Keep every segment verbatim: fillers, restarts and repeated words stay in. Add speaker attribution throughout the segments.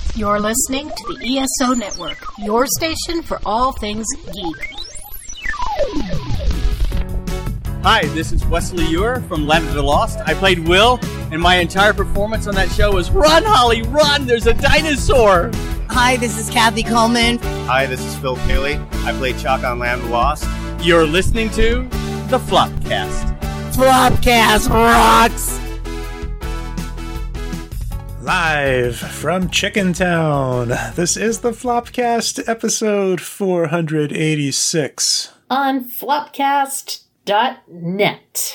Speaker 1: You're listening to the E S O Network, your station for all things geek.
Speaker 2: Hi, this is Wesley Ewer from Land of the Lost. I played Will, and my entire performance on that show was Run, Holly, run! There's a dinosaur!
Speaker 3: Hi, this is Kathy Coleman.
Speaker 4: Hi, this is Phil Paley. I played Chuck on Land of the Lost.
Speaker 2: You're listening to The Flopcast.
Speaker 3: Flopcast rocks!
Speaker 5: Live from Chicken Town, this is the Flopcast, episode four eighty-six.
Speaker 1: On flopcast dot net.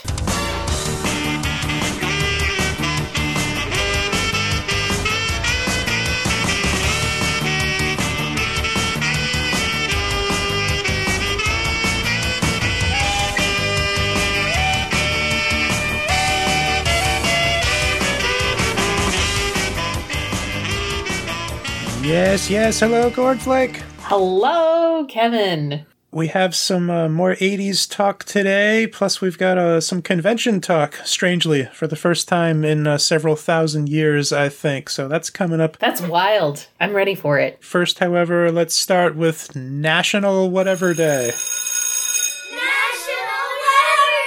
Speaker 5: Yes, yes, hello, Cornflake.
Speaker 1: Hello, Kevin.
Speaker 5: We have some uh, more eighties talk today, plus we've got uh, some convention talk, strangely, for the first time in uh, several thousand years, I think. So that's coming up.
Speaker 1: That's wild. I'm ready for it.
Speaker 5: First, however, let's start with National Whatever Day.
Speaker 6: National Whatever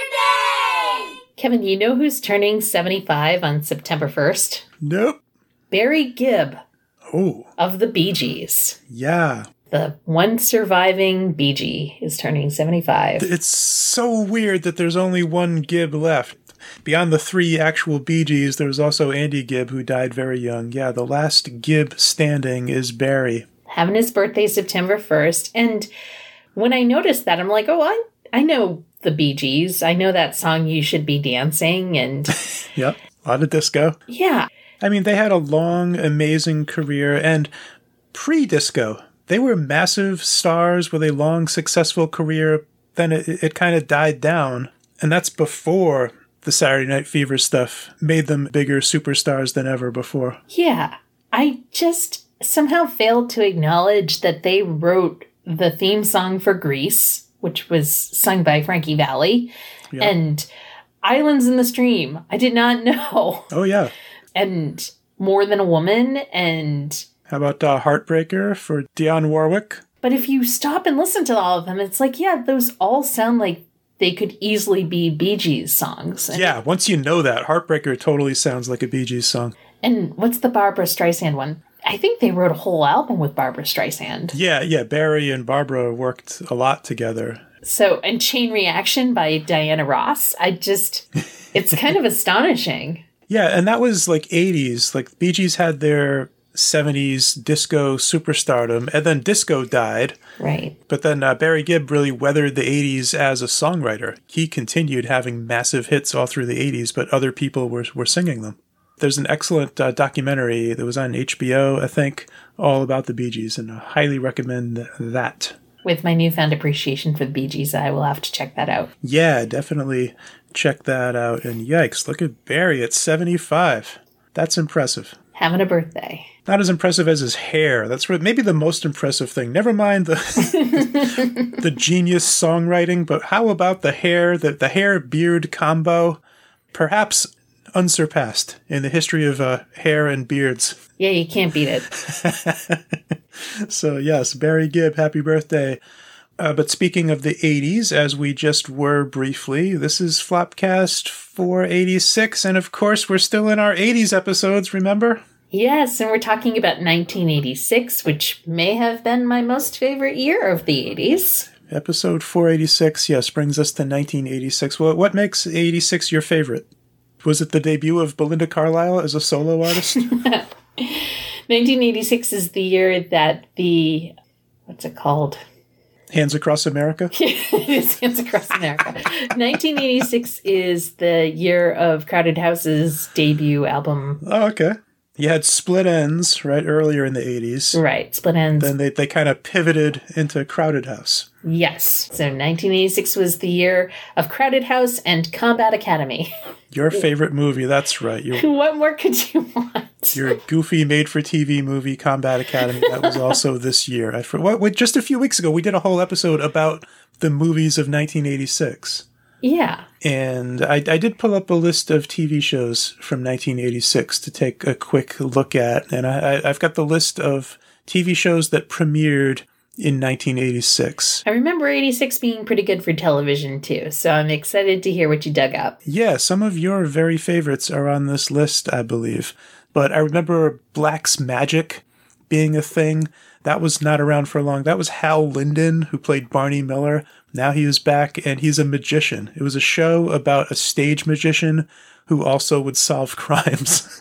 Speaker 6: Day!
Speaker 1: Kevin, you know who's turning seventy-five on September first?
Speaker 5: Nope.
Speaker 1: Barry Gibb.
Speaker 5: Oh.
Speaker 1: Of the Bee Gees.
Speaker 5: Yeah.
Speaker 1: The one surviving Bee Gee is turning seventy-five.
Speaker 5: It's so weird that there's only one Gibb left. Beyond the three actual Bee Gees, there was also Andy Gibb, who died very young. Yeah, the last Gibb standing is Barry.
Speaker 1: Having his birthday September first. And when I noticed that, I'm like, oh, I, I know the Bee Gees. I know that song, You Should Be Dancing. And
Speaker 5: yep, a lot of disco.
Speaker 1: Yeah.
Speaker 5: I mean, they had a long, amazing career, and pre-disco, they were massive stars with a long, successful career. Then it, it kind of died down, and that's before the Saturday Night Fever stuff made them bigger superstars than ever before.
Speaker 1: Yeah, I just somehow failed to acknowledge that they wrote the theme song for Grease, which was sung by Frankie Valli, yeah. And Islands in the Stream. I did not know.
Speaker 5: Oh, yeah.
Speaker 1: And More Than a Woman, and...
Speaker 5: How about uh, Heartbreaker for Dionne Warwick?
Speaker 1: But if you stop and listen to all of them, it's like, yeah, those all sound like they could easily be Bee Gees songs. And,
Speaker 5: yeah, once you know that, Heartbreaker totally sounds like a Bee Gees song.
Speaker 1: And what's the Barbra Streisand one? I think they wrote a whole album with Barbra Streisand.
Speaker 5: Yeah, yeah, Barry and Barbara worked a lot together.
Speaker 1: So, and Chain Reaction by Diana Ross, I just, it's kind of astonishing.
Speaker 5: Yeah, and that was like eighties. Like, Bee Gees had their seventies disco superstardom, and then disco died.
Speaker 1: Right.
Speaker 5: But then uh, Barry Gibb really weathered the eighties as a songwriter. He continued having massive hits all through the eighties, but other people were, were singing them. There's an excellent uh, documentary that was on H B O, I think, all about the Bee Gees, and I highly recommend that.
Speaker 1: With my newfound appreciation for the Bee Gees, I will have to check that out.
Speaker 5: Yeah, definitely check that out. And yikes, look at Barry at seventy-five. That's impressive.
Speaker 1: Having a birthday.
Speaker 5: Not as impressive as his hair. That's maybe the most impressive thing. Never mind the the genius songwriting, but how about the hair, the, the hair-beard combo? Perhaps unsurpassed in the history of uh, hair and beards.
Speaker 1: Yeah, you can't beat it.
Speaker 5: So yes, Barry Gibb, happy birthday. Uh, but speaking of the eighties, as we just were briefly, this is Flopcast four eighty-six, and of course we're still in our eighties episodes, remember?
Speaker 1: Yes, and we're talking about nineteen eighty-six, which may have been my most favorite year of the eighties.
Speaker 5: Episode four eighty-six, yes, brings us to nineteen eighty-six. Well, what makes eighty-six your favorite? Was it the debut of Belinda Carlisle as a solo artist?
Speaker 1: nineteen eighty-six is the year that the, what's it called?
Speaker 5: Hands Across America?
Speaker 1: It is Hands Across America. nineteen eighty-six is the year of Crowded House's debut album.
Speaker 5: Oh, okay. You had Split Ends, right, earlier in the eighties.
Speaker 1: Right, Split Ends.
Speaker 5: Then they, they kind of pivoted into Crowded House.
Speaker 1: Yes. So nineteen eighty-six was the year of Crowded House and Combat Academy.
Speaker 5: Your favorite movie, that's right. Your,
Speaker 1: what more could you want?
Speaker 5: Your goofy made-for-T V movie, Combat Academy, that was also this year. I, for, what, just a few weeks ago, we did a whole episode about the movies of nineteen eighty-six.
Speaker 1: Yeah.
Speaker 5: And I, I did pull up a list of T V shows from nineteen eighty-six to take a quick look at. And I, I, I've got the list of T V shows that premiered in nineteen eighty-six.
Speaker 1: I remember eighty-six being pretty good for television, too. So I'm excited to hear what you dug up.
Speaker 5: Yeah, some of your very favorites are on this list, I believe. But I remember Black's Magic being a thing. That was not around for long. That was Hal Linden, who played Barney Miller. Now he is back, and he's a magician. It was a show about a stage magician who also would solve crimes.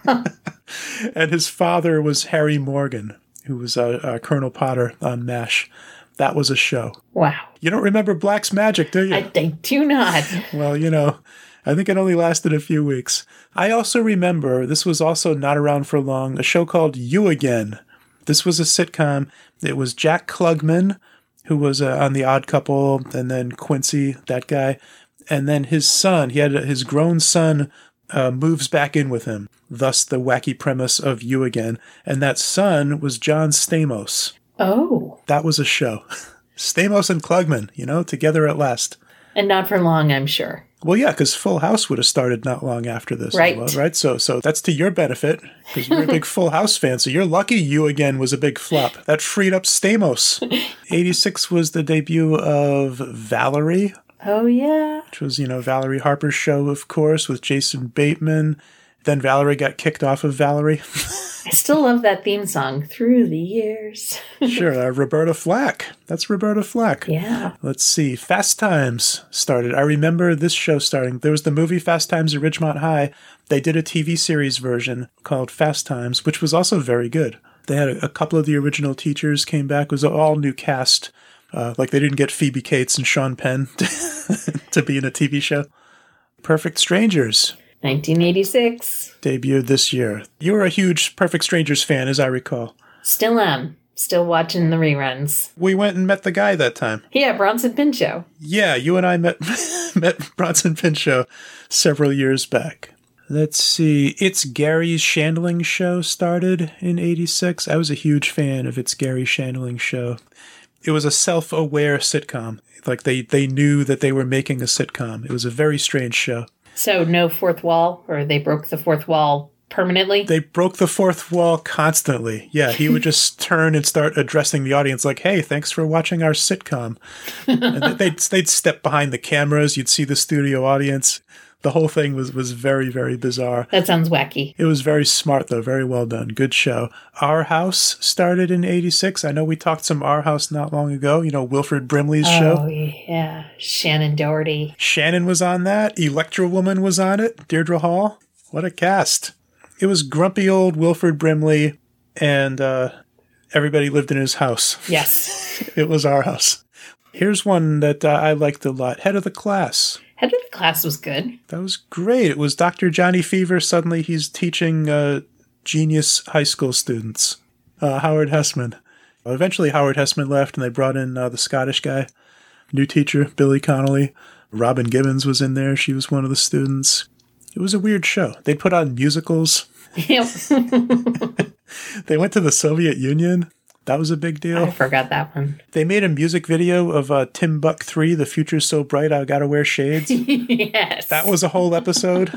Speaker 5: And his father was Harry Morgan, who was uh, uh, Colonel Potter on MASH. That was a show.
Speaker 1: Wow.
Speaker 5: You don't remember Black's Magic, do you?
Speaker 1: I, I do not.
Speaker 5: Well, you know, I think it only lasted a few weeks. I also remember, this was also not around for long, a show called You Again. This was a sitcom. It was Jack Klugman, who was uh, on The Odd Couple, and then Quincy, that guy. And then his son, he had his grown son uh, moves back in with him. Thus the wacky premise of You Again. And that son was John Stamos.
Speaker 1: Oh.
Speaker 5: That was a show. Stamos and Klugman, you know, together at last.
Speaker 1: And not for long, I'm sure.
Speaker 5: Well, yeah, because Full House would have started not long after this.
Speaker 1: Right.
Speaker 5: As well, right? So so that's to your benefit, because you're a big Full House fan. So you're lucky You Again was a big flop. That freed up Stamos. eighty-six was the debut of Valerie.
Speaker 1: Oh, yeah.
Speaker 5: Which was, you know, Valerie Harper's show, of course, with Jason Bateman. Then Valerie got kicked off of Valerie.
Speaker 1: I still love that theme song, Through the Years.
Speaker 5: Sure, uh, Roberta Flack. That's Roberta Flack.
Speaker 1: Yeah.
Speaker 5: Let's see. Fast Times started. I remember this show starting. There was the movie Fast Times at Ridgemont High. They did a T V series version called Fast Times, which was also very good. They had a, a couple of the original teachers came back. It was an all new cast. Uh, like they didn't get Phoebe Cates and Sean Penn to be in a T V show. Perfect Strangers.
Speaker 1: nineteen eighty-six.
Speaker 5: Debuted this year. You were a huge Perfect Strangers fan, as I recall.
Speaker 1: Still am. Still watching the reruns.
Speaker 5: We went and met the guy that time.
Speaker 1: Yeah, Bronson Pinchot.
Speaker 5: Yeah, you and I met met Bronson Pinchot several years back. Let's see. It's Gary Shandling Show started in eighty-six. I was a huge fan of It's Gary Shandling Show. It was a self-aware sitcom. Like they, they knew that they were making a sitcom. It was a very strange show.
Speaker 1: So no fourth wall, or they broke the fourth wall permanently?
Speaker 5: They broke the fourth wall constantly. Yeah, he would just turn and start addressing the audience like, hey, thanks for watching our sitcom. And they'd, they'd step behind the cameras. You'd see the studio audience. The whole thing was, was very, very bizarre.
Speaker 1: That sounds wacky.
Speaker 5: It was very smart, though. Very well done. Good show. Our House started in eighty-six. I know we talked some Our House not long ago. You know, Wilfred Brimley's
Speaker 1: oh,
Speaker 5: show.
Speaker 1: Oh, yeah. Shannon Doherty.
Speaker 5: Shannon was on that. Electra Woman was on it. Deirdre Hall. What a cast. It was grumpy old Wilfred Brimley, and uh, everybody lived in his house.
Speaker 1: Yes.
Speaker 5: It was Our House. Here's one that uh, I liked a lot. Head of the Class.
Speaker 1: Head of the Class was good.
Speaker 5: That was great. It was Doctor Johnny Fever. Suddenly he's teaching uh, genius high school students. Uh, Howard Hessman. Eventually Howard Hessman left and they brought in uh, the Scottish guy. New teacher, Billy Connolly. Robin Gibbons was in there. She was one of the students. It was a weird show. They put on musicals.
Speaker 1: Yep.
Speaker 5: They went to the Soviet Union. That was a big deal.
Speaker 1: I forgot that one.
Speaker 5: They made a music video of uh, Tim Buck three, The Future's So Bright I Gotta Wear Shades.
Speaker 1: Yes.
Speaker 5: That was a whole episode.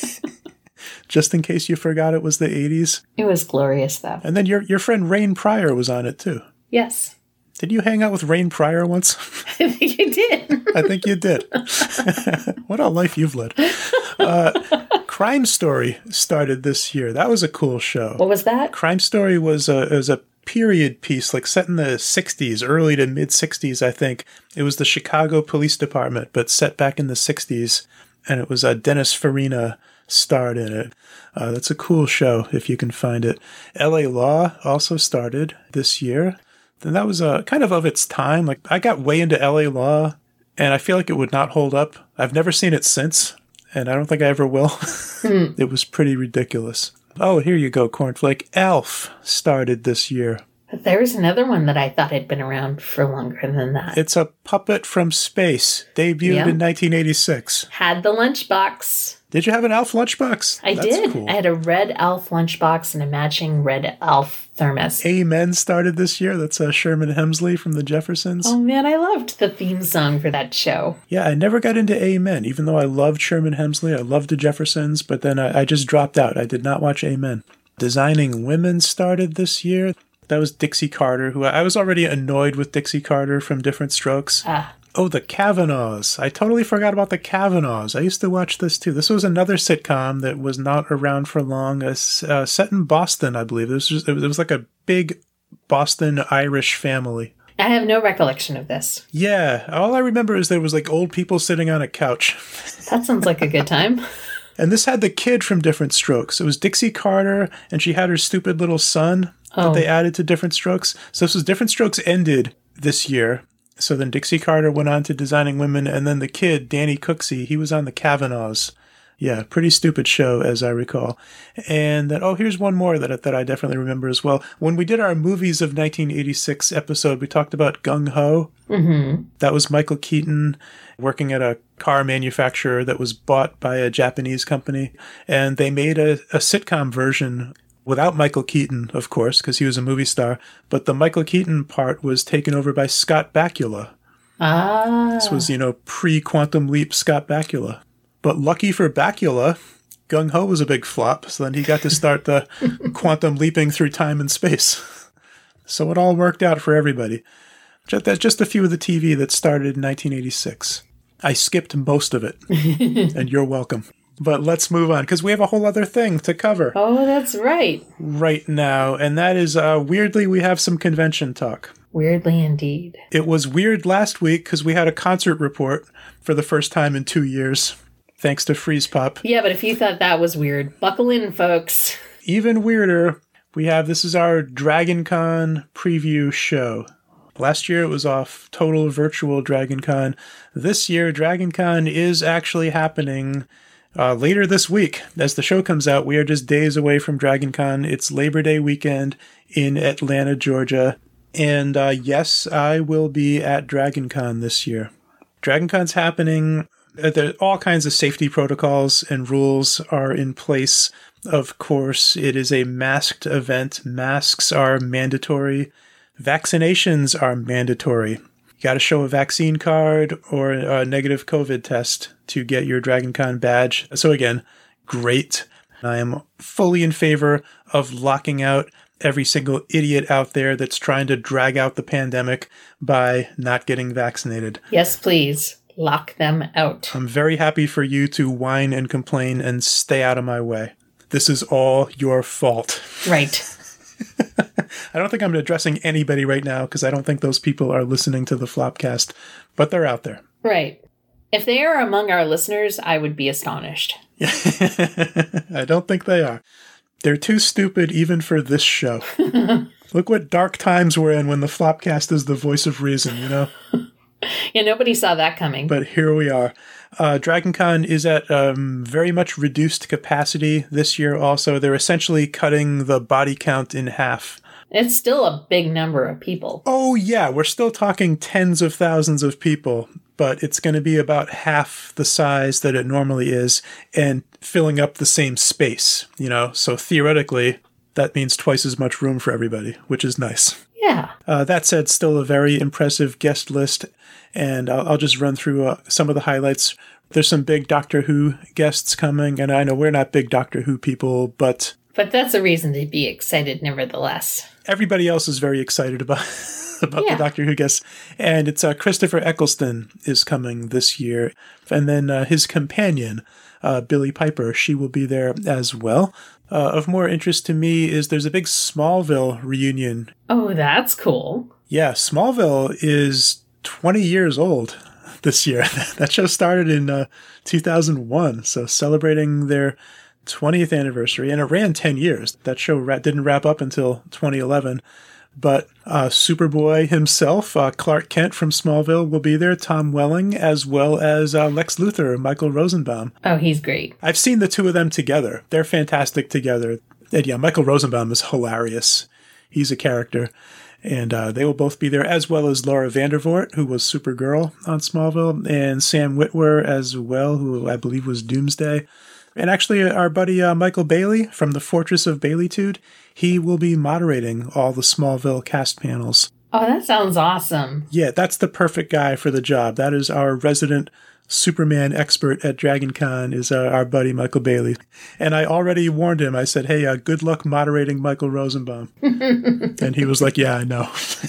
Speaker 5: Just in case you forgot it was the eighties.
Speaker 1: It was glorious, though.
Speaker 5: And then your your friend Rain Pryor was on it, too.
Speaker 1: Yes.
Speaker 5: Did you hang out with Rain Pryor once?
Speaker 1: I think you did.
Speaker 5: I think you did. What a life you've led. Uh, Crime Story started this year. That was a cool show.
Speaker 1: What was that?
Speaker 5: Crime Story was a, was a period piece, like set in the sixties, early to mid-sixties, I think. It was the Chicago Police Department, but set back in the sixties. And it was uh, Dennis Farina starred in it. Uh, that's a cool show, if you can find it. L A Law also started this year. And that was uh, kind of of its time. Like I got way into L A Law, and I feel like it would not hold up. I've never seen it since, and I don't think I ever will. Hmm. It was pretty ridiculous. Oh, here you go, Cornflake. Alf started this year.
Speaker 1: But There's another one that I thought had been around for longer than that.
Speaker 5: It's a puppet from space, debuted
Speaker 1: Yeah.
Speaker 5: in nineteen eighty-six.
Speaker 1: Had the lunchbox.
Speaker 5: Did you have an Elf lunchbox?
Speaker 1: I
Speaker 5: That's
Speaker 1: did.
Speaker 5: cool.
Speaker 1: I had a red Elf lunchbox and a matching red Elf thermos.
Speaker 5: Amen started this year. That's uh, Sherman Hemsley from the Jeffersons.
Speaker 1: Oh man, I loved the theme song for that show.
Speaker 5: Yeah, I never got into Amen, even though I loved Sherman Hemsley. I loved the Jeffersons, but then I, I just dropped out. I did not watch Amen. Designing Women started this year. That was Dixie Carter, who I was already annoyed with Dixie Carter from Different Strokes.
Speaker 1: Ah.
Speaker 5: Oh, the Kavanaughs. I totally forgot about the Kavanaughs. I used to watch this too. This was another sitcom that was not around for long. Uh, uh, set in Boston, I believe. It was, just, it was, it was like a big Boston Irish family.
Speaker 1: I have no recollection of this.
Speaker 5: Yeah, all I remember is there was like old people sitting on a couch.
Speaker 1: That sounds like a good time.
Speaker 5: And this had the kid from Different Strokes. It was Dixie Carter, and she had her stupid little son
Speaker 1: Oh.
Speaker 5: that they added to Different Strokes. So this was Different Strokes ended this year. So then Dixie Carter went on to Designing Women, and then the kid, Danny Cooksey, he was on the Kavanaughs. Yeah, pretty stupid show, as I recall. And then, oh, here's one more that, that I definitely remember as well. When we did our Movies of nineteen eighty-six episode, we talked about Gung Ho.
Speaker 1: Mm-hmm.
Speaker 5: That was Michael Keaton working at a car manufacturer that was bought by a Japanese company. And they made a, a sitcom version without Michael Keaton, of course, because he was a movie star. But the Michael Keaton part was taken over by Scott Bakula.
Speaker 1: Ah.
Speaker 5: This was, you know, pre-Quantum Leap Scott Bakula. But lucky for Bakula, Gung Ho was a big flop, so then he got to start the quantum leaping through time and space. So it all worked out for everybody. Just, that's just a few of the T V that started in nineteen eighty-six. I skipped most of it, and you're welcome. But let's move on, because we have a whole other thing to cover
Speaker 1: Oh, that's right.
Speaker 5: right now, and that is, uh, weirdly, we have some convention talk.
Speaker 1: Weirdly indeed.
Speaker 5: It was weird last week because we had a concert report for the first time in two years, thanks to Freeze Pop.
Speaker 1: Yeah, but if you thought that was weird, buckle in, folks.
Speaker 5: Even weirder, we have, this is our Dragon Con preview show. Last year it was off total virtual Dragon Con. This year, Dragon Con is actually happening uh, later this week. As the show comes out, we are just days away from Dragon Con. It's Labor Day weekend in Atlanta, Georgia. And uh, yes, I will be at Dragon Con this year. Dragon Con's happening. There, all kinds of safety protocols and rules are in place. Of course, it is a masked event. Masks are mandatory. Vaccinations are mandatory. You got to show a vaccine card or a negative COVID test to get your Dragon Con badge. So again, great. I am fully in favor of locking out every single idiot out there that's trying to drag out the pandemic by not getting vaccinated.
Speaker 1: Yes, please. Lock them out.
Speaker 5: I'm very happy for you to whine and complain and stay out of my way. This is all your fault.
Speaker 1: Right.
Speaker 5: I don't think I'm addressing anybody right now because I don't think those people are listening to the Flopcast, but they're out there.
Speaker 1: Right. If they are among our listeners, I would be astonished.
Speaker 5: I don't think they are. They're too stupid even for this show. Look what dark times we're in when the Flopcast is the voice of reason, you know?
Speaker 1: Yeah, nobody saw that coming.
Speaker 5: But here we are. Uh, Dragon Con is at um, very much reduced capacity this year also. They're essentially cutting the body count in half.
Speaker 1: It's still a big number of people.
Speaker 5: Oh, yeah, we're still talking tens of thousands of people, but it's going to be about half the size that it normally is and filling up the same space, you know? So theoretically, that means twice as much room for everybody, which is nice.
Speaker 1: Yeah.
Speaker 5: Uh, that said, still a very impressive guest list, and I'll, I'll just run through uh, some of the highlights. There's some big Doctor Who guests coming, and I know we're not big Doctor Who people, but...
Speaker 1: But that's a reason to be excited nevertheless.
Speaker 5: Everybody else is very excited about, about
Speaker 1: Yeah.
Speaker 5: the Doctor Who guests, and it's uh, Christopher Eccleston is coming this year, and then uh, his companion, uh, Billie Piper, she will be there as well. Uh, of more interest to me is there's a big Smallville reunion.
Speaker 1: Oh, that's cool.
Speaker 5: Yeah, Smallville is twenty years old this year. That show started in uh, two thousand one, so celebrating their twentieth anniversary, and it ran ten years. That show ra- didn't wrap up until twenty eleven, but uh, Superboy himself, uh, Clark Kent from Smallville, will be there, Tom Welling, as well as uh, Lex Luthor, Michael Rosenbaum.
Speaker 1: Oh, he's great.
Speaker 5: I've seen the two of them together. They're fantastic together. And yeah, Michael Rosenbaum is hilarious. He's a character. And uh, they will both be there, as well as Laura Vandervoort, who was Supergirl on Smallville, and Sam Witwer as well, who I believe was Doomsday. And actually, our buddy uh, Michael Bailey from the Fortress of Baileytude, he will be moderating all the Smallville cast panels.
Speaker 1: Oh, that sounds awesome.
Speaker 5: Yeah, that's the perfect guy for the job. That is our resident Superman expert at DragonCon, is uh, our buddy Michael Bailey. And I already warned him. I said, hey, uh, good luck moderating Michael Rosenbaum. And he was like, yeah, I know.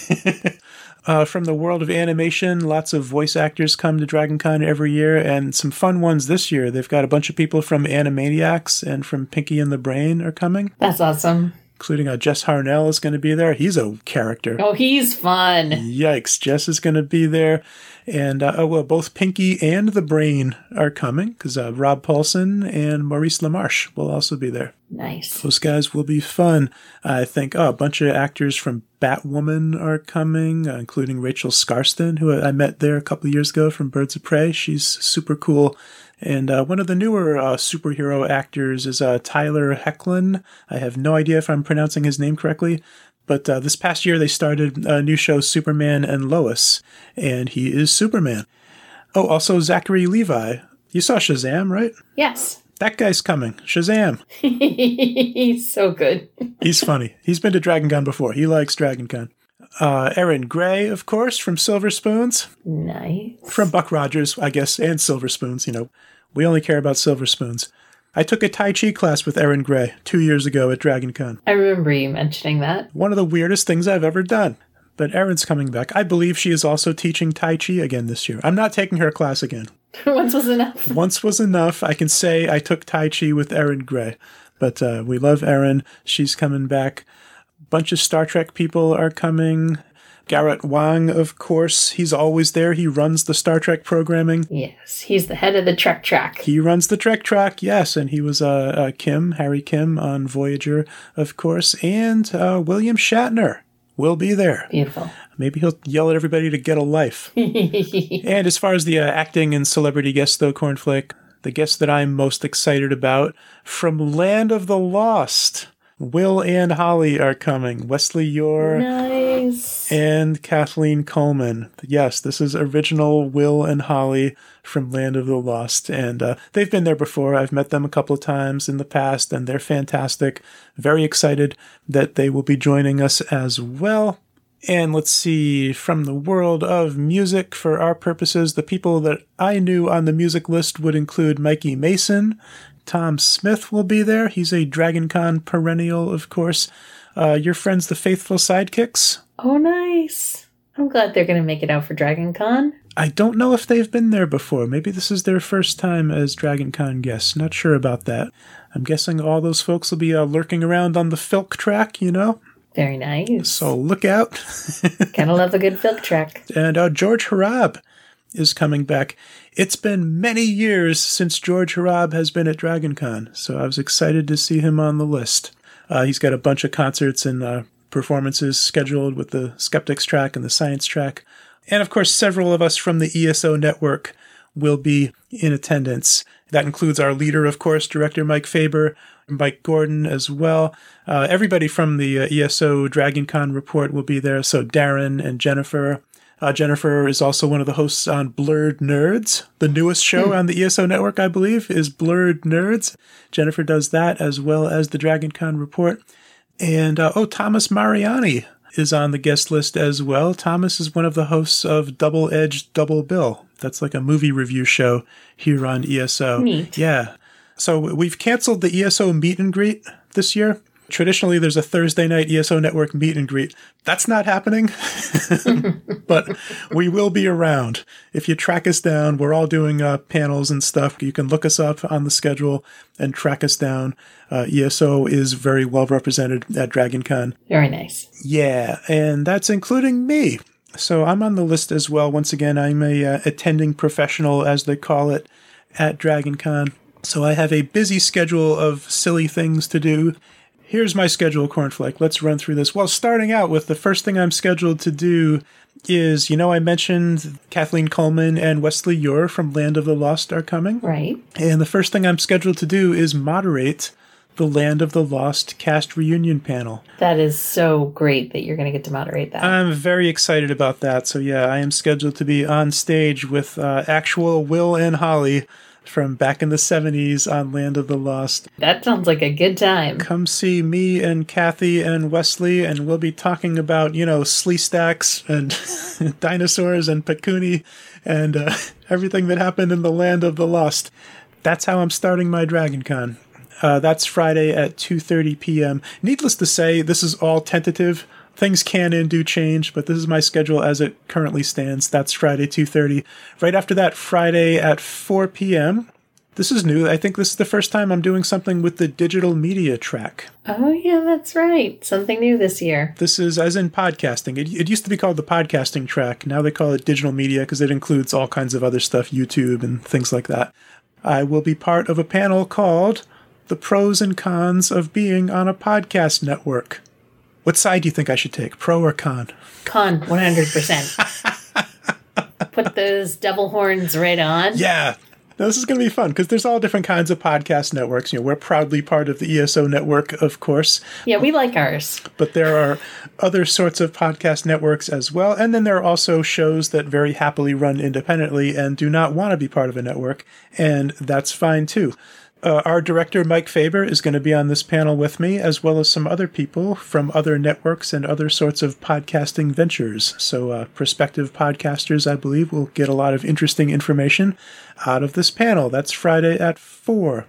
Speaker 5: uh, from the world of animation, lots of voice actors come to DragonCon every year, and some fun ones this year. They've got a bunch of people from Animaniacs and from Pinky and the Brain are coming.
Speaker 1: That's awesome.
Speaker 5: Including uh, Jess Harnell is going to be there. He's a character.
Speaker 1: Oh, he's fun.
Speaker 5: Yikes. Jess is going to be there. And uh, oh, well, both Pinky and the Brain are coming because uh, Rob Paulson and Maurice LaMarche will also be there.
Speaker 1: Nice.
Speaker 5: Those guys will be fun. I think oh, a bunch of actors from Batwoman are coming, uh, including Rachel Scarston, who I met there a couple of years ago from Birds of Prey. She's super cool. And uh, one of the newer uh, superhero actors is uh, Tyler Hoechlin. I have no idea if I'm pronouncing his name correctly, but uh, this past year they started a new show, Superman and Lois, and he is Superman. Oh, also Zachary Levi. You saw Shazam, right?
Speaker 1: Yes.
Speaker 5: That guy's coming. Shazam.
Speaker 1: He's so good.
Speaker 5: He's funny. He's been to DragonCon before. He likes DragonCon. Uh, Erin Gray, of course, from Silver Spoons.
Speaker 1: Nice.
Speaker 5: From Buck Rogers, I guess, and Silver Spoons. You know, we only care about Silver Spoons. I took a Tai Chi class with Erin Gray two years ago at DragonCon.
Speaker 1: I remember you mentioning that.
Speaker 5: One of the weirdest things I've ever done. But Erin's coming back. I believe she is also teaching Tai Chi again this year. I'm not taking her class again.
Speaker 1: Once was enough.
Speaker 5: Once was enough. I can say I took Tai Chi with Erin Gray. But uh, we love Erin. She's coming back. Bunch of Star Trek people are coming. Garrett Wang, of course, he's always there. He runs the Star Trek programming.
Speaker 1: Yes, he's the head of the Trek track.
Speaker 5: He runs the Trek track, yes, and he was uh, uh, Kim, Harry Kim on Voyager, of course, and uh, William Shatner will be there.
Speaker 1: Beautiful.
Speaker 5: Maybe he'll yell at everybody to get a life. And as far as the uh, acting and celebrity guests, though, Cornflake, the guest that I'm most excited about, from Land of the Lost, Will and Holly are coming. Wesley Ure.
Speaker 1: Nice.
Speaker 5: And Kathleen Coleman. Yes, this is original Will and Holly from Land of the Lost. And uh, they've been there before. I've met them a couple of times in the past, and they're fantastic. Very excited that they will be joining us as well. And let's see, from the world of music, for our purposes, the people that I knew on the music list would include Mikey Mason. Tom Smith will be there. He's a DragonCon perennial, of course. Uh, your friends, the Faithful Sidekicks.
Speaker 1: Oh, nice. I'm glad they're going to make it out for DragonCon.
Speaker 5: I don't know if they've been there before. Maybe this is their first time as DragonCon guests. Not sure about that. I'm guessing all those folks will be uh, lurking around on the Filk track, you know?
Speaker 1: Very nice.
Speaker 5: So look out.
Speaker 1: Gotta love a good Filk track.
Speaker 5: And uh, George Harab is coming back. It's been many years since George Harab has been at DragonCon, so I was excited to see him on the list. Uh, he's got a bunch of concerts and uh, performances scheduled with the Skeptics track and the Science track. And of course, several of us from the E S O network will be in attendance. That includes our leader, of course, director Mike Faber, Mike Gordon as well. Uh, everybody from the uh, E S O DragonCon report will be there. So Darren and Jennifer. Uh, Jennifer is also one of the hosts on Blurred Nerds. The newest show on the E S O network, I believe, is Blurred Nerds. Jennifer does that as well as the DragonCon report. And, uh, oh, Thomas Mariani is on the guest list as well. Thomas is one of the hosts of Double Edged Double Bill. That's like a movie review show here on E S O.
Speaker 1: Neat.
Speaker 5: Yeah. So we've canceled the E S O meet and greet this year. Traditionally, there's a Thursday night E S O Network meet and greet. That's not happening, but we will be around. If you track us down, we're all doing uh, panels and stuff. You can look us up on the schedule and track us down. Uh, E S O is very well represented at DragonCon.
Speaker 1: Very nice.
Speaker 5: Yeah, and that's including me. So I'm on the list as well. Once again, I'm a uh, attending professional, as they call it, at DragonCon. So I have a busy schedule of silly things to do. Here's my schedule, Cornflake. Let's run through this. Well, starting out with the first thing I'm scheduled to do is, you know, I mentioned Kathleen Coleman and Wesley Ure from Land of the Lost are coming.
Speaker 1: Right.
Speaker 5: And the first thing I'm scheduled to do is moderate the Land of the Lost cast reunion panel.
Speaker 1: That is so great that you're going to get to moderate that.
Speaker 5: I'm very excited about that. So yeah, I am scheduled to be on stage with uh, actual Will and Holly from back in the seventies on Land of the Lost.
Speaker 1: That sounds like a good time.
Speaker 5: Come see me and Kathy and Wesley, and we'll be talking about, you know, Sleestacks and dinosaurs and Pakuni and uh, everything that happened in the Land of the Lost. That's how I'm starting my Dragon Con. Uh, that's Friday at two thirty p.m. Needless to say, this is all tentative. Things can and do change, but this is my schedule as it currently stands. That's Friday, two thirty. Right after that, Friday at four p.m. This is new. I think this is the first time I'm doing something with the digital media track.
Speaker 1: Oh, yeah, that's right. Something new this year.
Speaker 5: This is as in podcasting. It, it used to be called the podcasting track. Now they call it digital media because it includes all kinds of other stuff, YouTube and things like that. I will be part of a panel called The Pros and Cons of Being on a Podcast Network. What side do you think I should take, pro or con?
Speaker 1: Con, one hundred percent. Put those devil horns right on.
Speaker 5: Yeah. Now, this is going to be fun because there's all different kinds of podcast networks. You know, we're proudly part of the E S O network, of course.
Speaker 1: Yeah, we like ours.
Speaker 5: But there are other sorts of podcast networks as well. And then there are also shows that very happily run independently and do not want to be part of a network. And that's fine, too. Uh, our director, Mike Faber, is going to be on this panel with me, as well as some other people from other networks and other sorts of podcasting ventures. So uh, prospective podcasters, I believe, will get a lot of interesting information out of this panel. That's Friday at four.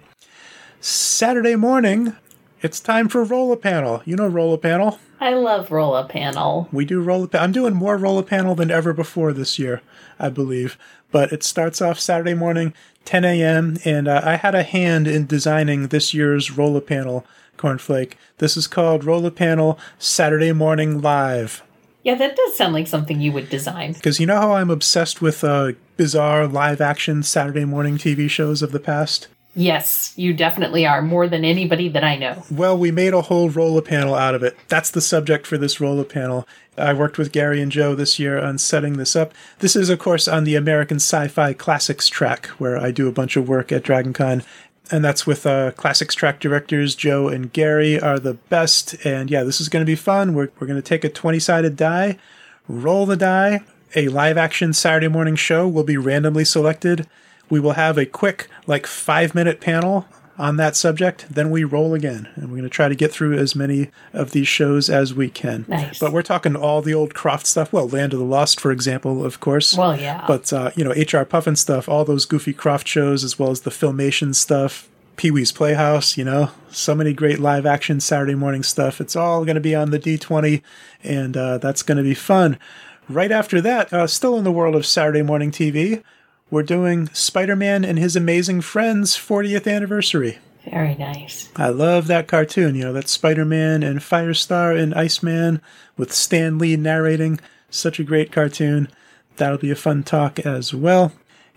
Speaker 5: Saturday morning, it's time for Roll a Panel. You know Roll a Panel?
Speaker 1: I love Roll a Panel.
Speaker 5: We do Roll a Panel. I'm doing more Roll a Panel than ever before this year, I believe. But it starts off Saturday morning, ten a.m., and uh, I had a hand in designing this year's Roll a Panel, Cornflake. This is called Roll a Panel Saturday Morning Live.
Speaker 1: Yeah, that does sound like something you would design.
Speaker 5: Because you know how I'm obsessed with uh, bizarre live-action Saturday morning T V shows of the past?
Speaker 1: Yes, you definitely are, more than anybody that I know.
Speaker 5: Well, we made a whole Roll a Panel out of it. That's the subject for this Roll a Panel. I worked with Gary and Joe this year on setting this up. This is, of course, on the American Sci-Fi Classics track, where I do a bunch of work at DragonCon. And that's with uh, Classics track directors. Joe and Gary are the best. And yeah, this is going to be fun. We're, we're going to take a twenty-sided die, roll the die. A live-action Saturday morning show will be randomly selected. We will have a quick, like, five-minute panel on that subject. Then we roll again. And we're going to try to get through as many of these shows as we can.
Speaker 1: Nice.
Speaker 5: But we're talking all the old Croft stuff. Well, Land of the Lost, for example, of course.
Speaker 1: Well, yeah.
Speaker 5: But, uh, you know, H R Puffin stuff, all those goofy Croft shows, as well as the Filmation stuff, Pee-wee's Playhouse, you know, so many great live-action Saturday morning stuff. It's all going to be on the D twenty, and uh, that's going to be fun. Right after that, uh, still in the world of Saturday morning T V, we're doing Spider-Man and His Amazing Friends fortieth anniversary.
Speaker 1: Very nice.
Speaker 5: I love that cartoon. You know, that's Spider-Man and Firestar and Iceman with Stan Lee narrating. Such a great cartoon. That'll be a fun talk as well.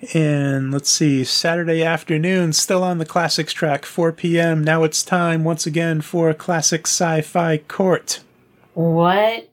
Speaker 5: And let's see, Saturday afternoon, still on the Classics track, four p.m. Now it's time once again for Classic Sci-Fi Court.
Speaker 1: What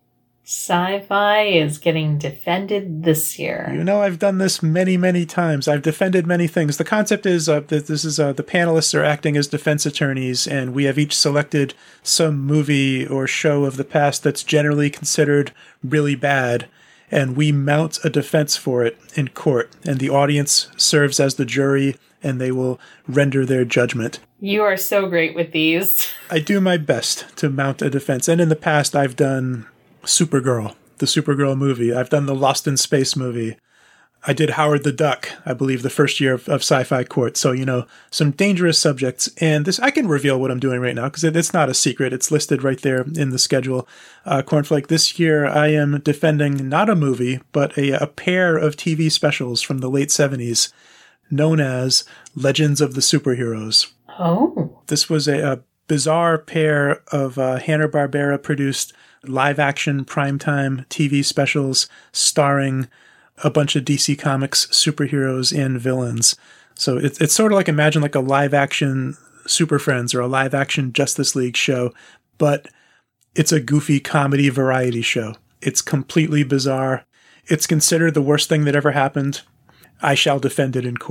Speaker 1: sci-fi is getting defended this year?
Speaker 5: You know, I've done this many, many times. I've defended many things. The concept is uh, that this is uh, the panelists are acting as defense attorneys, and we have each selected some movie or show of the past that's generally considered really bad, and we mount a defense for it in court, and the audience serves as the jury, and they will render their judgment.
Speaker 1: You are so great with these.
Speaker 5: I do my best to mount a defense, and in the past I've done Supergirl, the Supergirl movie. I've done the Lost in Space movie. I did Howard the Duck, I believe, the first year of, of Sci-Fi Court. So, you know, some dangerous subjects. And this, I can reveal what I'm doing right now because it, it's not a secret. It's listed right there in the schedule. Uh, Cornflake, this year I am defending not a movie, but a, a pair of T V specials from the late seventies known as Legends of the Superheroes.
Speaker 1: Oh.
Speaker 5: This was a, a bizarre pair of uh, Hanna-Barbera produced live-action primetime T V specials starring a bunch of D C Comics superheroes and villains. So it's it's sort of like, imagine like a live-action Super Friends or a live-action Justice League show, but it's a goofy comedy variety show. It's completely bizarre. It's considered the worst thing that ever happened. I shall defend it in court.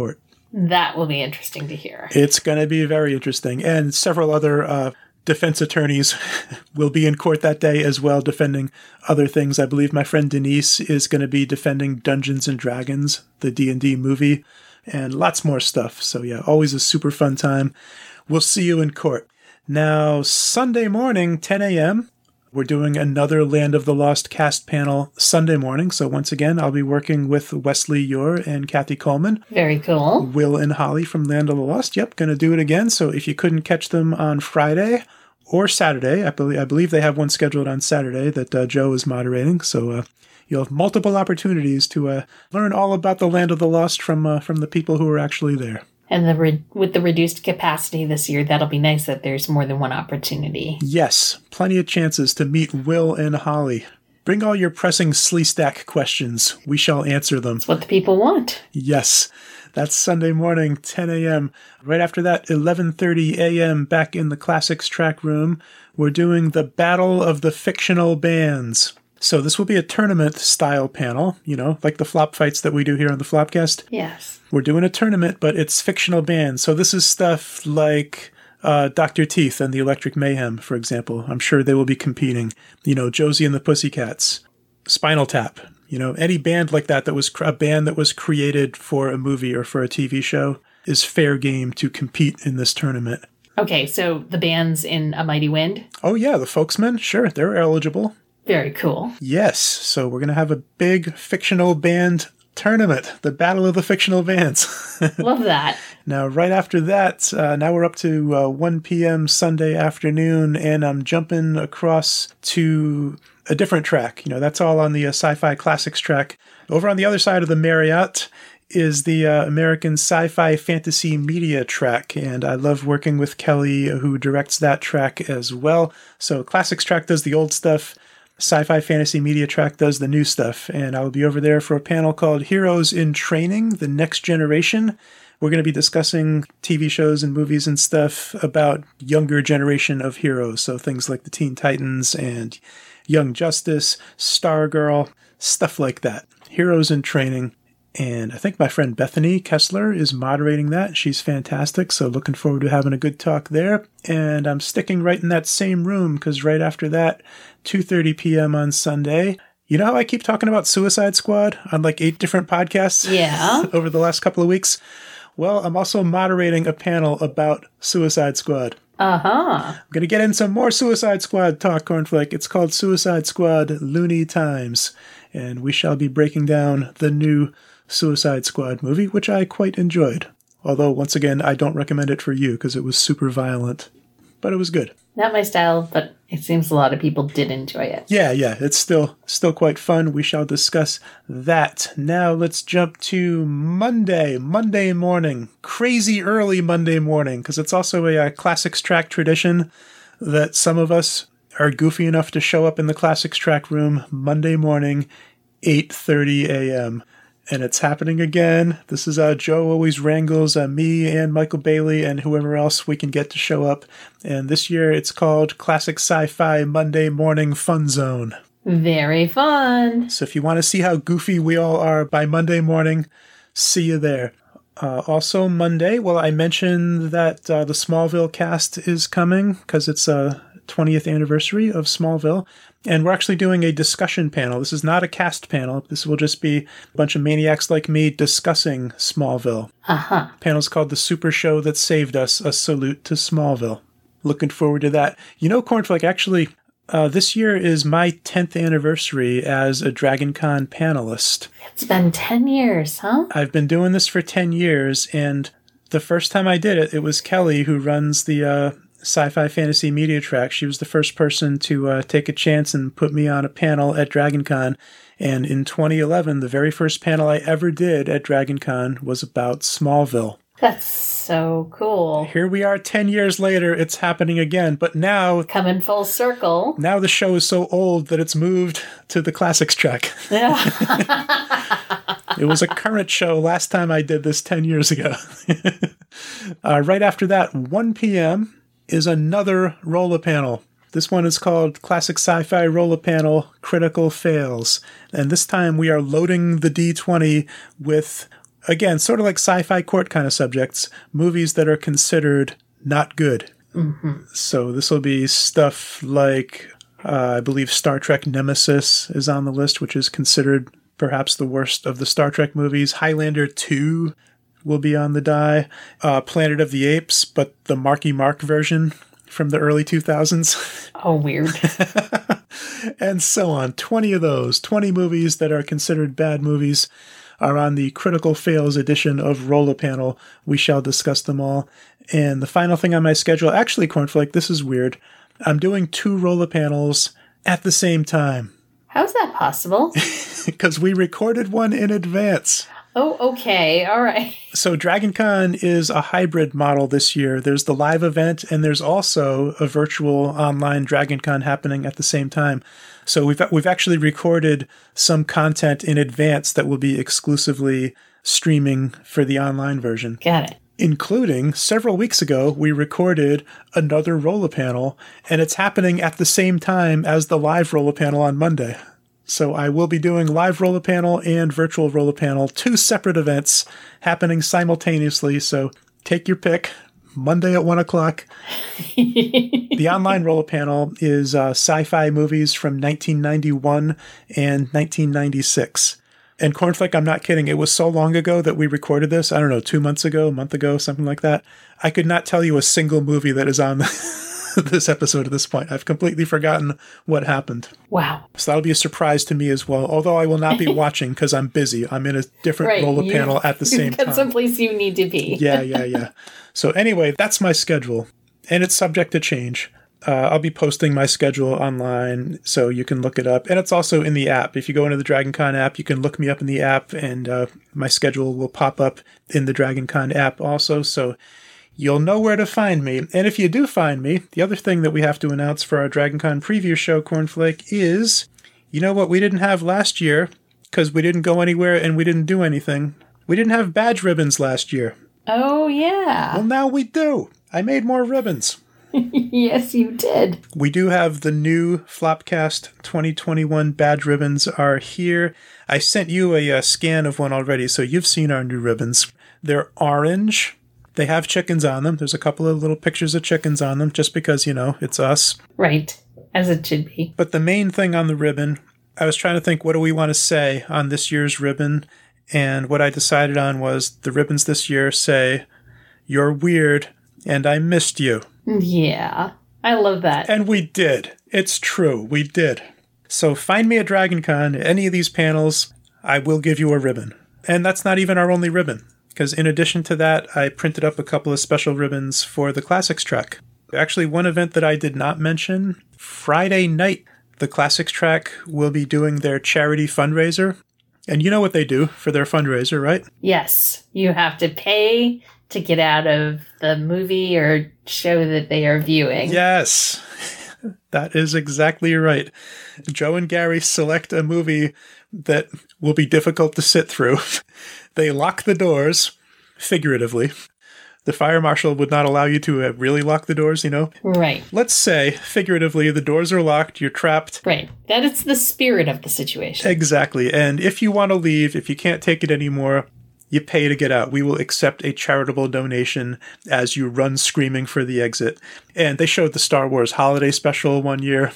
Speaker 1: That will be interesting to hear.
Speaker 5: It's going to be very interesting. And several other uh, defense attorneys will be in court that day as well, defending other things. I believe my friend Denise is going to be defending Dungeons and Dragons, the D and D movie, and lots more stuff. So yeah, always a super fun time. We'll see you in court. Now, Sunday morning, ten a.m., we're doing another Land of the Lost cast panel Sunday morning. So once again, I'll be working with Wesley Ure and Kathy Coleman.
Speaker 1: Very cool.
Speaker 5: Will and Holly from Land of the Lost. Yep, going to do it again. So if you couldn't catch them on Friday or Saturday, I believe I believe they have one scheduled on Saturday that uh, Joe is moderating. So uh, you'll have multiple opportunities to uh, learn all about the Land of the Lost from uh, from the people who are actually there.
Speaker 1: And the re- with the reduced capacity this year, that'll be nice that there's more than one opportunity.
Speaker 5: Yes, plenty of chances to meet Will and Holly. Bring all your pressing Sleestack questions. We shall answer them.
Speaker 1: That's what the people want.
Speaker 5: Yes, that's Sunday morning, ten a.m. Right after that, eleven thirty a.m. back in the Classics track room, we're doing the Battle of the Fictional Bands. So this will be a tournament-style panel, you know, like the flop fights that we do here on the Flopcast.
Speaker 1: Yes.
Speaker 5: We're doing a tournament, but it's fictional bands. So this is stuff like uh, Doctor Teeth and the Electric Mayhem, for example. I'm sure they will be competing. You know, Josie and the Pussycats, Spinal Tap. You know, any band like that that was cr- a band that was created for a movie or for a T V show is fair game to compete in this tournament.
Speaker 1: Okay, so the bands in A Mighty Wind?
Speaker 5: Oh, yeah, the Folksmen. Sure, they're eligible.
Speaker 1: Very cool.
Speaker 5: Yes, so we're going to have a big fictional band tournament, the Battle of the Fictional Bands.
Speaker 1: Love that.
Speaker 5: Now, right after that, uh, now we're up to uh, one p.m. Sunday afternoon, and I'm jumping across to a different track. You know, that's all on the uh, Sci-Fi Classics track. Over on the other side of the Marriott is the uh, American Sci-Fi Fantasy Media track, and I love working with Kelly, who directs that track as well. So Classics track does the old stuff. Sci-Fi Fantasy Media track does the new stuff, and I'll be over there for a panel called Heroes in Training, The Next Generation. We're going to be discussing T V shows and movies and stuff about younger generation of heroes, so things like the Teen Titans and Young Justice, Stargirl, stuff like that. Heroes in Training. And I think my friend Bethany Kessler is moderating that. She's fantastic, so looking forward to having a good talk there. And I'm sticking right in that same room, because right after that, two thirty p.m. on Sunday, you know how I keep talking about Suicide Squad on like eight different podcasts
Speaker 1: Yeah.
Speaker 5: over the last couple of weeks? Well, I'm also moderating a panel about Suicide Squad.
Speaker 1: Uh-huh.
Speaker 5: I'm going to get in some more Suicide Squad talk, Cornflake. It's called Suicide Squad Looney Times, and we shall be breaking down the new Suicide Squad movie, which I quite enjoyed. Although, once again, I don't recommend it for you because it was super violent. But it was good.
Speaker 1: Not my style, but it seems a lot of people did enjoy it.
Speaker 5: Yeah, yeah, it's still still quite fun. We shall discuss that. Now let's jump to Monday, Monday morning. Crazy early Monday morning, because it's also a, a Classics track tradition that some of us are goofy enough to show up in the Classics track room Monday morning, eight thirty a.m., and it's happening again. This is uh, Joe always wrangles uh, me and Michael Bailey and whoever else we can get to show up. And this year it's called Classic Sci-Fi Monday Morning Fun Zone.
Speaker 1: Very fun.
Speaker 5: So if you want to see how goofy we all are by Monday morning, see you there. Uh, also Monday, well, I mentioned that uh, the Smallville cast is coming because it's a twentieth anniversary of Smallville. And we're actually doing a discussion panel. This is not a cast panel. This will just be a bunch of maniacs like me discussing Smallville.
Speaker 1: Uh-huh.
Speaker 5: The panel's called The Super Show That Saved Us, A Salute to Smallville. Looking forward to that. You know, Cornflake, actually, uh, this year is my tenth anniversary as a DragonCon panelist.
Speaker 1: It's been ten years, huh?
Speaker 5: I've been doing this for ten years, and the first time I did it, it was Kelly, who runs the uh, Sci-Fi Fantasy Media track. She was the first person to uh, take a chance and put me on a panel at DragonCon. And in twenty eleven, the very first panel I ever did at DragonCon was about Smallville.
Speaker 1: That's so cool.
Speaker 5: Here we are ten years later, it's happening again. But now,
Speaker 1: Coming full circle.
Speaker 5: now the show is so old that it's moved to the Classics track.
Speaker 1: Yeah.
Speaker 5: It was a current show last time I did this ten years ago. uh, right after that, one p.m., is another Rolla panel. This one is called Classic Sci-Fi Rolla Panel Critical Fails. And this time we are loading the D twenty with again, sort of like sci-fi court kind of subjects, movies that are considered not good.
Speaker 1: Mm-hmm.
Speaker 5: So this will be stuff like, uh, I believe Star Trek Nemesis is on the list, which is considered perhaps the worst of the Star Trek movies. Highlander two will be on the die. Uh, Planet of the Apes, but the Marky Mark version from the early two thousands.
Speaker 1: Oh, weird.
Speaker 5: And so on. twenty of those, twenty movies that are considered bad movies are on the Critical Fails edition of Roller Panel. We shall discuss them all. And the final thing on my schedule, actually, Cornflake, this is weird. I'm doing two Roller Panels at the same time.
Speaker 1: How's that possible?
Speaker 5: Because we recorded one in advance.
Speaker 1: Oh, okay. All right.
Speaker 5: So DragonCon is a hybrid model this year. There's the live event, and there's also a virtual online DragonCon happening at the same time. So we've we've actually recorded some content in advance that will be exclusively streaming for the online version.
Speaker 1: Got it.
Speaker 5: Including, several weeks ago, we recorded another Roller Panel, and it's happening at the same time as the live Roller Panel on Monday. So I will be doing live Roller Panel and virtual Roller Panel, two separate events happening simultaneously. So take your pick. Monday at one o'clock. The online Roller Panel is uh, sci-fi movies from nineteen ninety-one and nineteen ninety-six. And Cornflake, I'm not kidding. It was so long ago that we recorded this. I don't know, two months ago, a month ago, something like that. I could not tell you a single movie that is on this episode at this point. I've completely forgotten what happened.
Speaker 1: Wow.
Speaker 5: So that'll be a surprise to me as well. Although I will not be watching because I'm busy. I'm in a different
Speaker 1: right,
Speaker 5: Roller
Speaker 1: you,
Speaker 5: Panel at the same
Speaker 1: you've got
Speaker 5: time.
Speaker 1: someplace you need to be.
Speaker 5: yeah, yeah, yeah. So anyway, that's my schedule. And it's subject to change. Uh, I'll be posting my schedule online so you can look it up. And it's also in the app. If you go into the DragonCon app, you can look me up in the app, and uh, my schedule will pop up in the DragonCon app also. So you'll know where to find me. And if you do find me, the other thing that we have to announce for our DragonCon preview show, Cornflake, is, you know what we didn't have last year because we didn't go anywhere and we didn't do anything? We didn't have badge ribbons last year.
Speaker 1: Oh, yeah.
Speaker 5: Well, now we do. I made more ribbons.
Speaker 1: Yes, you did.
Speaker 5: We do have the new Flopcast twenty twenty-one badge ribbons are here. I sent you a, a scan of one already, so you've seen our new ribbons. They're orange. They have chickens on them. There's a couple of little pictures of chickens on them, just because, you know, it's us.
Speaker 1: Right, as it should be.
Speaker 5: But the main thing on the ribbon, I was trying to think, what do we want to say on this year's ribbon? And what I decided on was the ribbons this year say, "You're weird, and I missed you."
Speaker 1: Yeah, I love that.
Speaker 5: And we did. It's true. We did. So find me at DragonCon, any of these panels, I will give you a ribbon. And that's not even our only ribbon, because in addition to that, I printed up a couple of special ribbons for the Classics Track. Actually, one event that I did not mention, Friday night, the Classics Track will be doing their charity fundraiser. And you know what they do for their fundraiser, right?
Speaker 1: Yes, you have to pay to get out of the movie or show that they are viewing.
Speaker 5: Yes, that is exactly right. Joe and Gary select a movie that will be difficult to sit through. They lock the doors, figuratively. The fire marshal would not allow you to uh, really lock the doors, you know?
Speaker 1: Right.
Speaker 5: Let's say, figuratively, the doors are locked, you're trapped.
Speaker 1: Right. That is the spirit of the situation.
Speaker 5: Exactly. And if you want to leave, if you can't take it anymore, you pay to get out. We will accept a charitable donation as you run screaming for the exit. And they showed the Star Wars holiday special one year.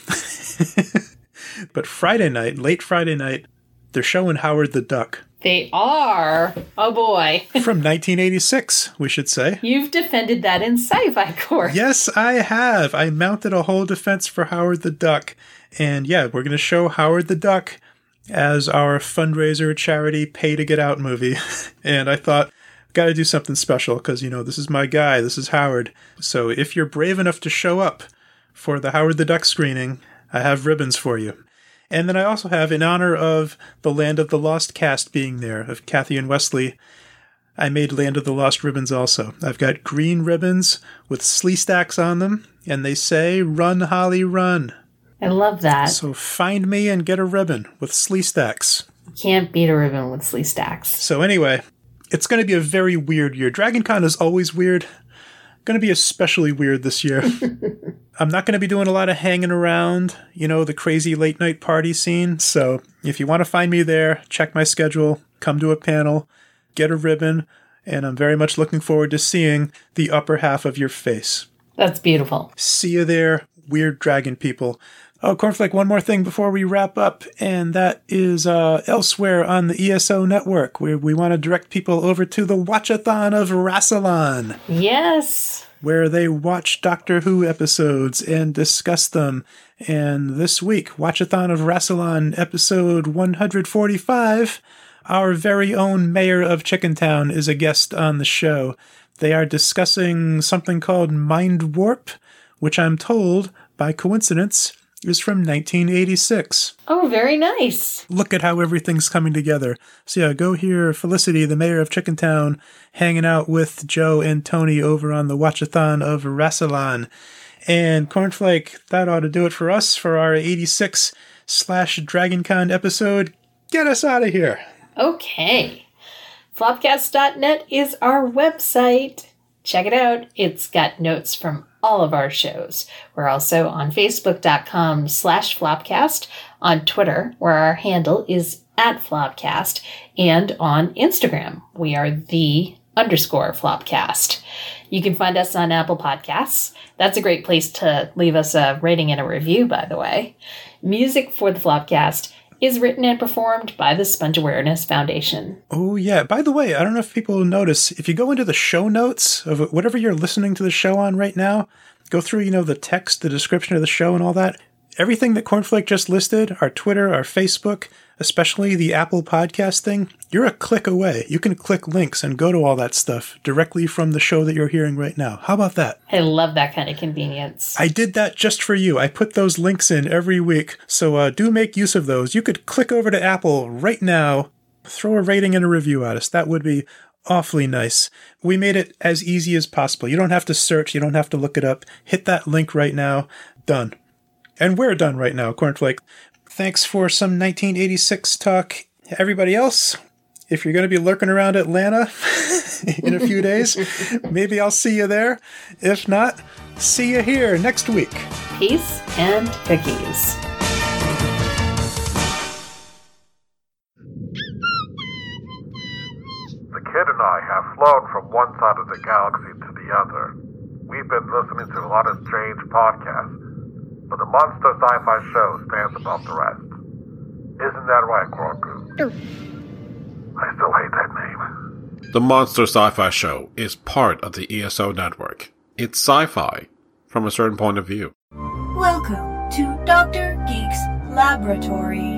Speaker 5: But Friday night, late Friday night, they're showing Howard the Duck.
Speaker 1: They are. Oh boy.
Speaker 5: From nineteen eighty-six, we should say.
Speaker 1: You've defended that in Sci-Fi Court.
Speaker 5: Yes, I have. I mounted a whole defense for Howard the Duck. And yeah, we're going to show Howard the Duck as our fundraiser charity pay to get out movie. And I thought, got to do something special because, you know, this is my guy. This is Howard. So if you're brave enough to show up for the Howard the Duck screening, I have ribbons for you. And then I also have, in honor of the Land of the Lost cast being there, of Kathy and Wesley, I made Land of the Lost ribbons also. I've got green ribbons with slee stacks on them, and they say, "Run, Holly, run."
Speaker 1: I love that.
Speaker 5: So find me and get a ribbon with slee stacks.
Speaker 1: You can't beat a ribbon with slee stacks.
Speaker 5: So anyway, it's going to be a very weird year. DragonCon is always weird. Going to be especially weird this year. I'm not going to be doing a lot of hanging around, you know, the crazy late night party scene. So if you want to find me there, check my schedule, come to a panel. get a ribbon, and I'm very much looking forward to seeing the upper half of your face.
Speaker 1: That's beautiful.
Speaker 5: See you there, weird dragon people. Oh, Cornflake, one more thing before we wrap up, and that is uh, elsewhere on the E S O network, where we want to direct people over to the Watchathon of Rassilon.
Speaker 1: Yes.
Speaker 5: Where they watch Doctor Who episodes and discuss them. And this week, Watchathon of Rassilon, episode one forty-five, our very own Mayor of Chickentown is a guest on the show. They are discussing something called Mind Warp, which I'm told, by coincidence, is from nineteen eighty-six.
Speaker 1: Oh, very nice.
Speaker 5: Look at how everything's coming together. So yeah, go hear Felicity, the mayor of Chickentown, hanging out with Joe and Tony over on the Watchathon of Rassilon. And Cornflake, that ought to do it for us for our eighty-six slash DragonCon episode. Get us out of here.
Speaker 1: Okay. Flopcast dot net is our website. Check it out. It's got notes from all of our shows. We're also on Facebook.com slash Flopcast, on Twitter, where our handle is at Flopcast, and on Instagram, we are the underscore Flopcast. You can find us on Apple Podcasts. That's a great place to leave us a rating and a review, by the way. Music for the Flopcast is written and performed by the Sponge Awareness Foundation.
Speaker 5: Oh, yeah. By the way, I don't know if people notice, if you go into the show notes of whatever you're listening to the show on right now, go through, you know, the text, the description of the show and all that. Everything that Cornflake just listed, our Twitter, our Facebook, especially the Apple Podcast thing, you're a click away. You can click links and go to all that stuff directly from the show that you're hearing right now. How about that?
Speaker 1: I love that kind of convenience.
Speaker 5: I did that just for you. I put those links in every week, so uh, do make use of those. You could click over to Apple right now, throw a rating and a review at us. That would be awfully nice. We made it as easy as possible. You don't have to search. You don't have to look it up. Hit that link right now. Done. And we're done right now, Cornflake. Thanks for some nineteen eighty-six talk. Everybody else, if you're going to be lurking around Atlanta in a few days, maybe I'll see you there. If not, see you here next week.
Speaker 1: Peace and cookies.
Speaker 7: The kid and I have flown from one side of the galaxy to the other. We've been listening to a lot of strange podcasts, but the Monster Sci-Fi Show stands above the rest. Isn't that right, Grogu? I still hate that name.
Speaker 8: The Monster Sci-Fi Show is part of the E S O network. It's sci-fi from a certain point of view.
Speaker 6: Welcome to Doctor Geek's Laboratory.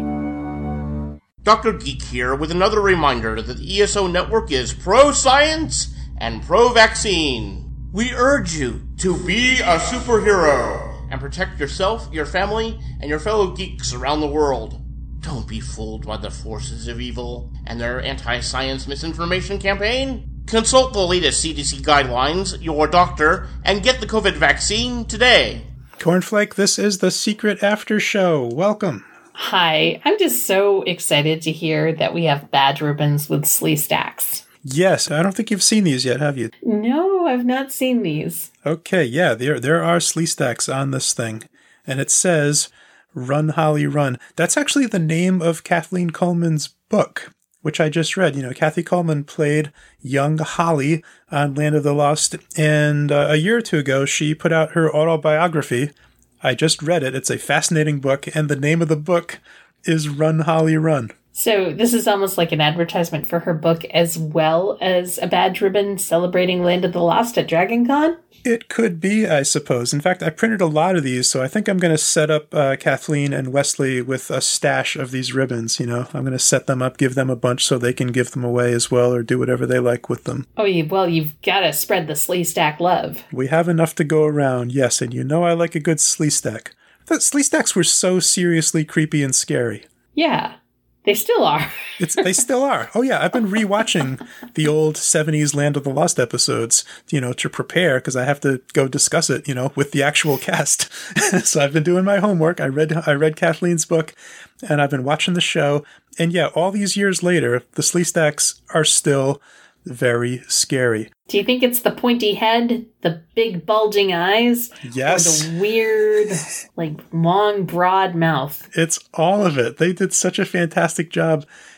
Speaker 9: Doctor Geek here with another reminder that the E S O network is pro-science and pro-vaccine. We urge you to be a superhero and protect yourself, your family, and your fellow geeks around the world. Don't be fooled by the forces of evil and their anti-science misinformation campaign. Consult the latest C D C guidelines, your doctor, and get the COVID vaccine today.
Speaker 5: Cornflake, this is the Secret After Show. Welcome.
Speaker 1: Hi, I'm just so excited to hear that we have badge ribbons with slee stacks.
Speaker 5: Yes, I don't think you've seen these yet, have you?
Speaker 1: No, I've not seen these.
Speaker 5: Okay, yeah, there there are slee stacks on this thing. And it says, Run, Holly, Run. That's actually the name of Kathleen Coleman's book, which I just read. You know, Kathy Coleman played young Holly on Land of the Lost. And uh, a year or two ago, she put out her autobiography. I just read it. It's a fascinating book. And the name of the book is Run, Holly, Run.
Speaker 1: So this is almost like an advertisement for her book as well as a badge ribbon celebrating Land of the Lost at DragonCon?
Speaker 5: It could be, I suppose. In fact, I printed a lot of these, so I think I'm going to set up uh, Kathleen and Wesley with a stash of these ribbons, you know. I'm going to set them up, give them a bunch so they can give them away as well or do whatever they like with them.
Speaker 1: Oh, well, you've got to spread the slee stack love.
Speaker 5: We have enough to go around, yes, and you know I like a good slee stack. The slee stacks were so seriously creepy and scary.
Speaker 1: Yeah. They still are.
Speaker 5: it's They still are. Oh, yeah. I've been rewatching the old seventies Land of the Lost episodes, you know, to prepare because I have to go discuss it, you know, with the actual cast. So I've been doing my homework. I read I read Kathleen's book, and I've been watching the show. And yeah, all these years later, the slee stacks are still very scary.
Speaker 1: Do you think it's the pointy head, the big bulging eyes?
Speaker 5: Yes.
Speaker 1: Or the weird, like, long, broad mouth?
Speaker 5: It's all of it. They did such a fantastic job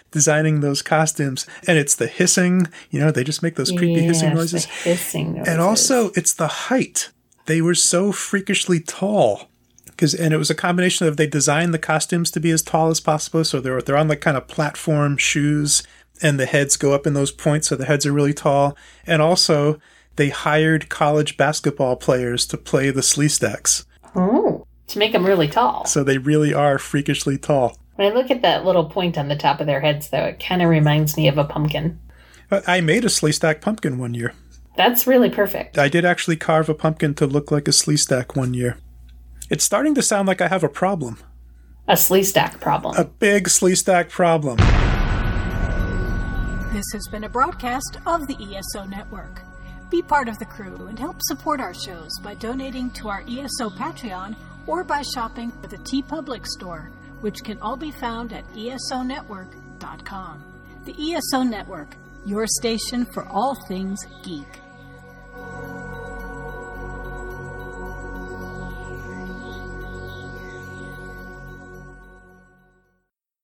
Speaker 5: designing those costumes. And it's the hissing, you know, they just make those creepy
Speaker 1: yes,
Speaker 5: hissing noises.
Speaker 1: The hissing noises.
Speaker 5: And also, it's the height. They were so freakishly tall. Cause, and it was a combination of they designed the costumes to be as tall as possible. So they're, they're on like kind of platform shoes, and the heads go up in those points. So the heads are really tall. And also, they hired college basketball players to play the Sleestaks.
Speaker 1: Oh, to make them really tall.
Speaker 5: So they really are freakishly tall.
Speaker 1: When I look at that little point on the top of their heads, though, it kind of reminds me of a pumpkin.
Speaker 5: I made a Sleestak pumpkin one year.
Speaker 1: That's really perfect.
Speaker 5: I did actually carve a pumpkin to look like a Sleestak one year. It's starting to sound like I have a problem.
Speaker 1: A Sleestak problem.
Speaker 5: A big Sleestak problem.
Speaker 10: This has been a broadcast of the E S O Network. Be part of the crew and help support our shows by donating to our E S O Patreon or by shopping at the TeePublic store, which can all be found at E S O network dot com. The E S O Network, your station for all things geek.